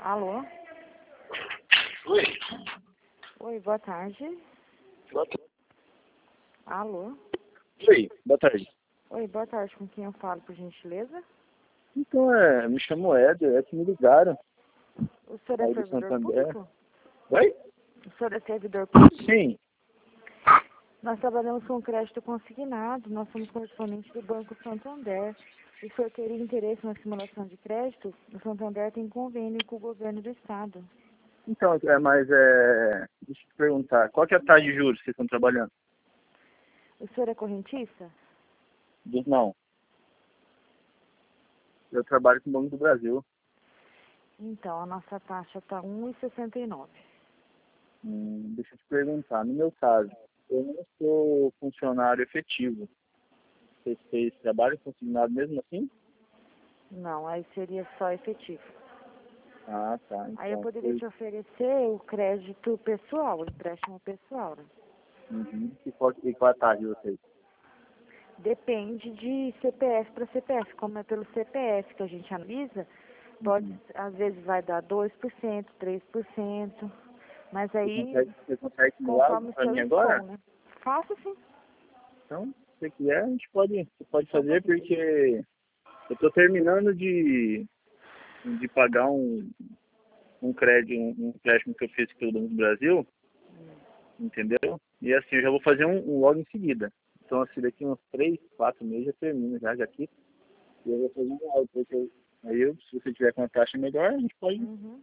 Alô? Oi. Oi, boa tarde. Boa tarde. Alô? Oi, boa tarde. Oi, boa tarde. Com quem eu falo, por gentileza? Então, me chamo Éder, é que me ligaram. O senhor é Aí do servidor Santander. público? Oi? O senhor é servidor público? Sim. Nós trabalhamos com crédito consignado. Nós somos correspondentes do Banco Santander. Se o senhor teria interesse na simulação de crédito, o Santander tem convênio com o governo do estado. Então, deixa eu te perguntar, qual que é a taxa de juros que vocês estão trabalhando? O senhor é correntista? Não, eu trabalho com o Banco do Brasil. Então, a nossa taxa está 1,69. Deixa eu te perguntar, no meu caso, eu não sou funcionário efetivo. Vocês trabalham consignado mesmo assim? Não, aí seria só efetivo. Ah, tá. Aí eu Então, poderia te oferecer o crédito pessoal, o empréstimo pessoal, né? E qual é a taxa de vocês? Depende de CPF para CPF. Como é pelo CPF que a gente analisa, pode, às vezes vai dar 2%, 3%, mas aí, Você consegue simular conforme o para seu mim agora? score, né? Faço sim. Então, se você quiser, a gente pode Só um fazer, pouquinho. porque eu estou terminando de pagar um crédito, um empréstimo que eu fiz pelo Banco do Brasil, entendeu? E assim, eu já vou fazer um logo em seguida. Então, assim, daqui uns 3, 4 meses já termino já aqui. E eu vou fazer um logo, porque se você tiver com uma taxa melhor, a gente pode... Uhum.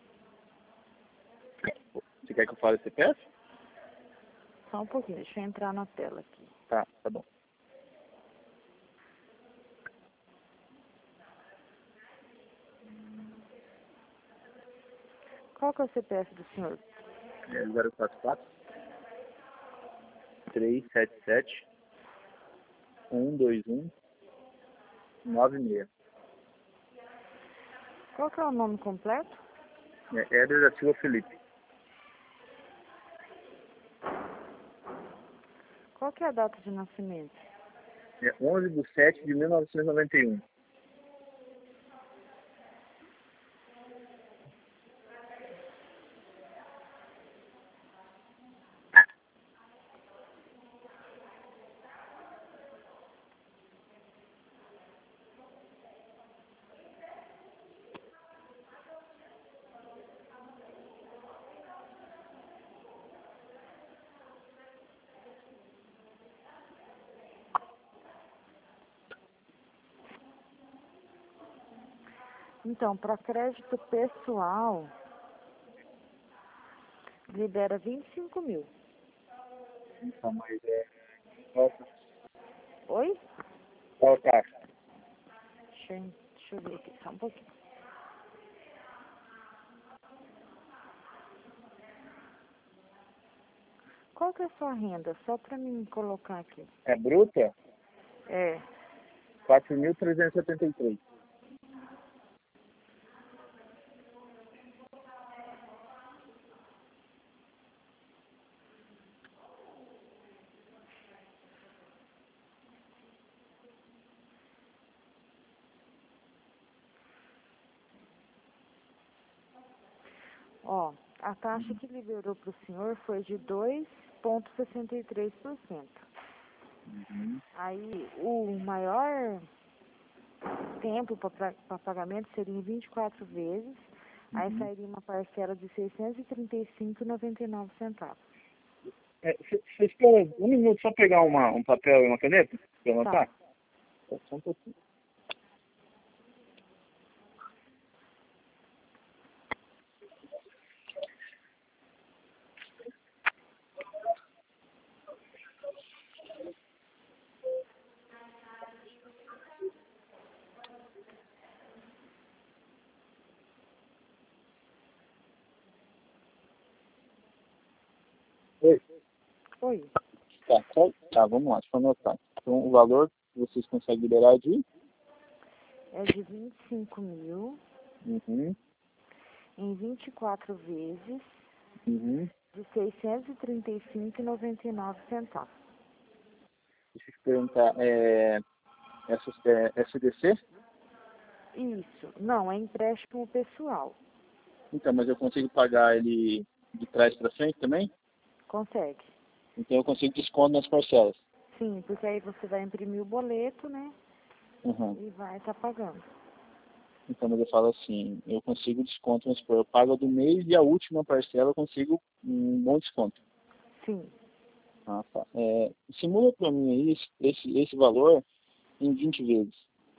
Você quer que eu fale CPF? Só um pouquinho, deixa eu entrar na tela aqui. Tá bom. Qual que é o CPF do senhor? 044 377 121 96. Qual que é o nome completo? Éder da Silva Felipe. Qual que é a data de nascimento? 11/7/1991. Então, para crédito pessoal, libera 25 mil. Então, mas Oi? qual taxa? Deixa eu ver aqui, só um pouquinho. Qual que é a sua renda? Só para mim colocar aqui. É bruta? É. 4.373. Ó, a taxa que liberou para o senhor foi de 2,63%. Aí, o maior tempo para pagamento seria em 24 vezes. Aí sairia uma parcela de R$ 635,99. Você espera um minuto só pegar um papel e uma caneta para anotar? Tá. Só um pouquinho. Oi. Oi. Tá, vamos lá, deixa eu anotar. Então, o valor que vocês conseguem liberar é de... É de 25 mil Uhum, em 24 vezes uhum. de R$ 635,99. Deixa eu te perguntar, SDC? Isso. Não, é empréstimo pessoal. Então, mas eu consigo pagar ele de trás para frente também? Consegue. Então eu consigo desconto nas parcelas. Sim, porque aí você vai imprimir o boleto, né? Uhum. E vai estar pagando. Então, mas eu falo assim, eu consigo desconto, vamos supor, eu pago a do mês e a última parcela eu consigo um bom desconto. Sim. Ah, tá. Simula para mim aí esse valor em 20 vezes.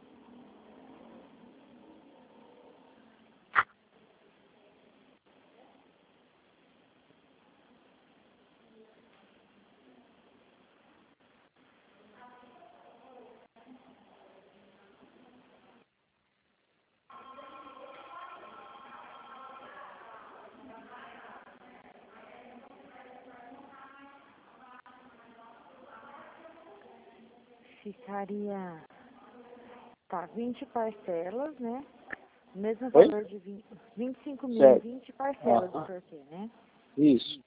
Ficaria, tá, 20 parcelas, né? Mesmo Oi? valor de 25 mil em Certo. 20 parcelas do Ah, sorteio, né? isso.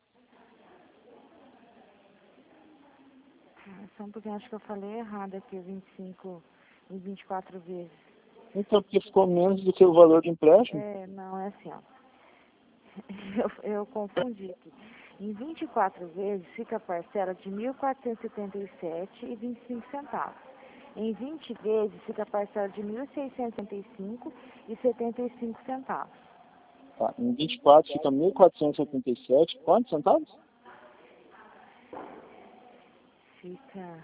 Só um pouquinho, acho que eu falei errado aqui, 25 em 24 vezes. Então, porque ficou menos do que o valor do empréstimo? Não, é assim, ó. Eu confundi aqui. Em 24 vezes fica a parcela de 1.477,25 centavos. Em 20 vezes fica a parcela de 1.675,75 centavos. Tá. Em 24 fica 1.477, quantos centavos? Fica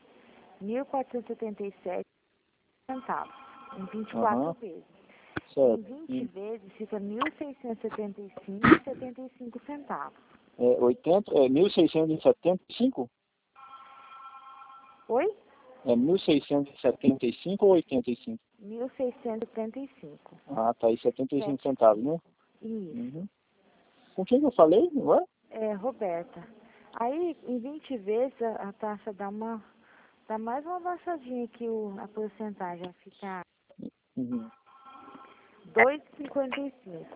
1.477 centavos. Em 24 Aham, vezes. Em certo. 20 vezes fica 1.675,75 centavos. 1.675? Oi? É 1.675 ou 85? 1.675. Ah, tá aí 75 centavos, né? 75. Isso. Uhum. Com quem que eu falei, não é? Roberta. Aí, em 20 vezes, a taxa dá mais uma baixadinha que a porcentagem, vai ficar Uhum. 2,55.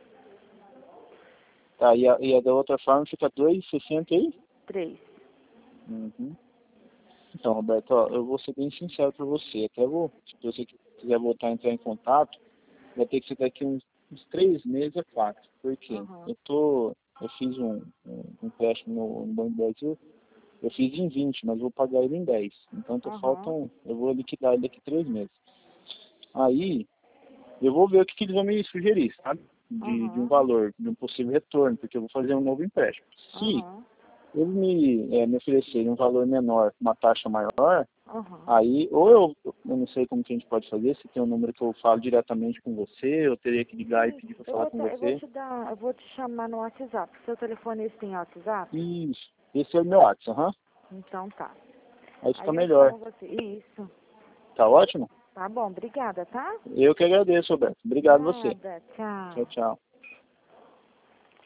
Tá, e a da outra forma fica 2,60 aí? 3. Uhum. Então, Roberto, ó, eu vou ser bem sincero para você. Até se você quiser voltar a entrar em contato, vai ter que ser daqui uns 3 meses a 4. Por quê? Aham. Eu fiz um empréstimo no Banco do Brasil, eu fiz em 20, mas vou pagar ele em 10. Então, Aham. eu vou liquidar ele daqui 3 meses. Aí, eu vou ver o que eles vão me sugerir, sabe? De um Aham. valor, de um possível retorno, porque eu vou fazer um novo empréstimo. Se Aham. ele me oferecer um valor menor, uma taxa maior, Aham. aí, ou eu não sei como que a gente pode fazer, se tem um número que eu falo diretamente com você, eu teria que ligar e Sim, pedir para falar com você. eu vou te chamar no WhatsApp. Seu telefone esse tem WhatsApp? Isso, esse é o meu WhatsApp, aham. Então tá. Aí fica Aí eu melhor. chamo você. Isso. Tá ótimo? Tá bom, obrigada, tá? Eu que agradeço, Roberto. Obrigado a você. Nada, tchau. Tchau, tchau.